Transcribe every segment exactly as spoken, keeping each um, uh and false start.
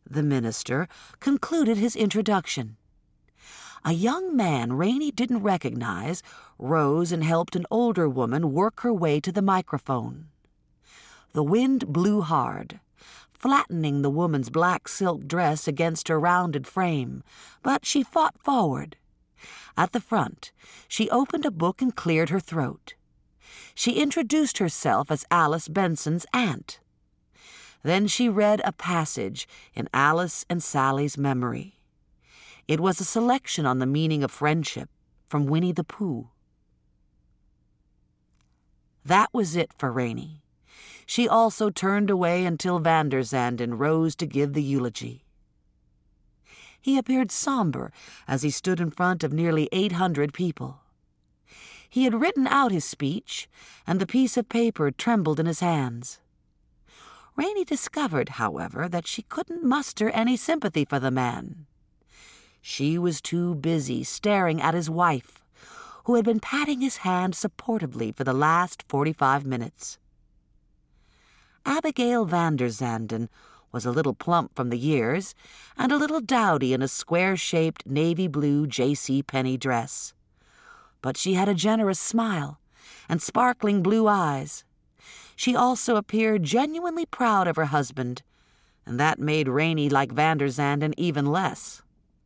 the minister concluded his introduction. A young man Rainey didn't recognize rose and helped an older woman work her way to the microphone. The wind blew hard, flattening the woman's black silk dress against her rounded frame, but she fought forward. At the front, she opened a book and cleared her throat. She introduced herself as Alice Benson's aunt. Then she read a passage in Alice and Sally's memory. It was a selection on the meaning of friendship from Winnie the Pooh. That was it for Rainey. She also turned away until Van der Zanden rose to give the eulogy. He appeared somber as he stood in front of nearly eight hundred people. He had written out his speech, and the piece of paper trembled in his hands. Rainey discovered, however, that she couldn't muster any sympathy for the man. She was too busy staring at his wife, who had been patting his hand supportively for the last forty-five minutes. Abigail Van der Zanden was a little plump from the years and a little dowdy in a square-shaped navy blue J C Penney dress. But she had a generous smile and sparkling blue eyes. She also appeared genuinely proud of her husband, and that made Rainey like Van der Zanden even less.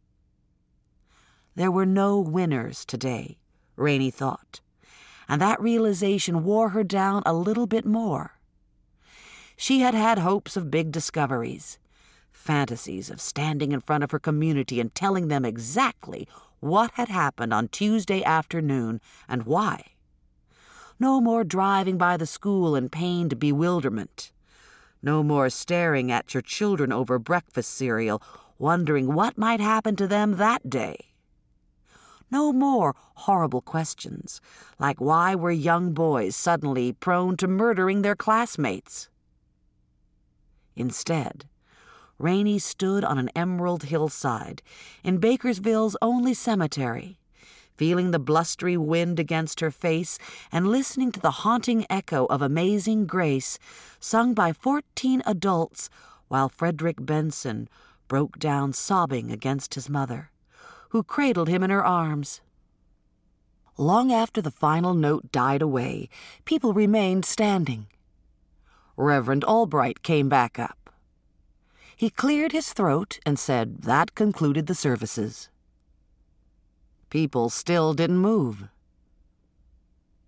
There were no winners today, Rainey thought, and that realization wore her down a little bit more. She had had hopes of big discoveries, fantasies of standing in front of her community and telling them exactly what had happened on Tuesday afternoon and why. No more driving by the school in pained bewilderment. No more staring at your children over breakfast cereal, wondering what might happen to them that day. No more horrible questions, like why were young boys suddenly prone to murdering their classmates? Instead, Rainey stood on an emerald hillside in Bakersville's only cemetery, feeling the blustery wind against her face and listening to the haunting echo of Amazing Grace sung by fourteen adults while Frederick Benson broke down sobbing against his mother, who cradled him in her arms. Long after the final note died away, people remained standing. Reverend Albright came back up. He cleared his throat and said that concluded the services. People still didn't move.